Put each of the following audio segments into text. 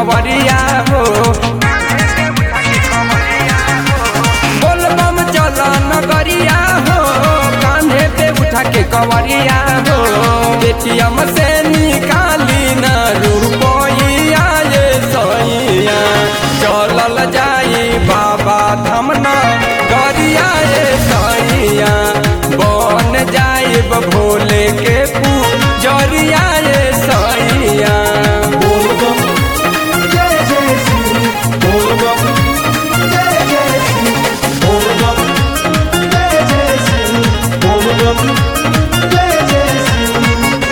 कवरिया हो। बोलबम चल नगरिया हो, कान्हे पे उठा के कवरिया हो। एटीएम से निकाली न रुपया ये सैया, चलल जाई बाबा धाम नगरिया ये सैया। बन जाइब भोले के पूजरिया ये सैया। बोलबम जय जय शिव, बोलबम जय जय शिव, बोलबम जय जय शिव, बोलबम जय जय शिव।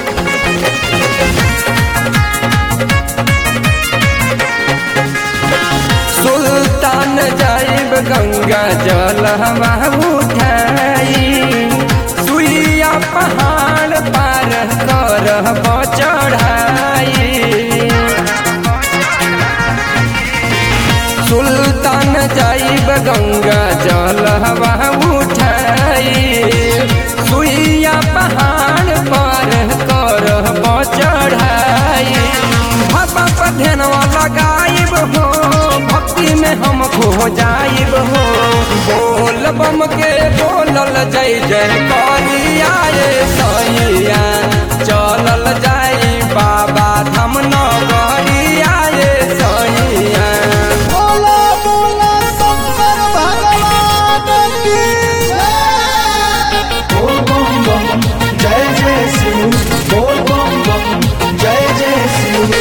सुल्तान जाइब गंगा जल हवा उठाई, सुइया पहाड़ पार करब चढ़ाई। सुल्तान जाइब गंगा जल हवा उठाई, सुइया पहाड़ पार करब चढ़ाई। बाबा पर ध्यानवा लगाइब हो, भक्ति में हम खो जाइब हो। बोल बम के बोलल जय जय करिया ये सैया, चलल जाई बाबा धाम नगरिया ये सैया। बोला बोला शंकर भगवान की जय। बोल बम बम जय जय शिव, बोल बम बम जय जय शिव।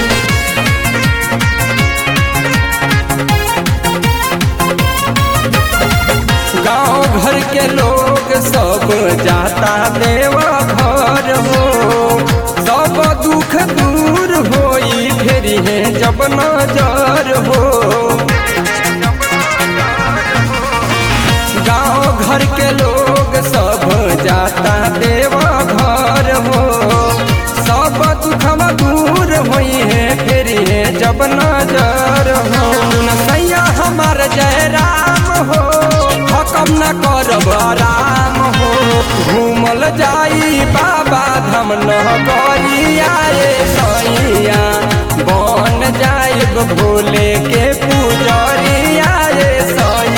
गाँव घर के लोग सब जाता देव घर हो। सब दुख दूर होई फेरी है जब नजर हो। गाँव घर के लोग सब जाता देव घर हो। सब दुखवा दूर होई है फेरी है जब नजर हो। सैया हमार जय राम हो, हकम न करब राम हो। घूमल जाई बाबा धाम नगरिया ये सैया। बन जाइब भोले के पूजरिया ये सैया।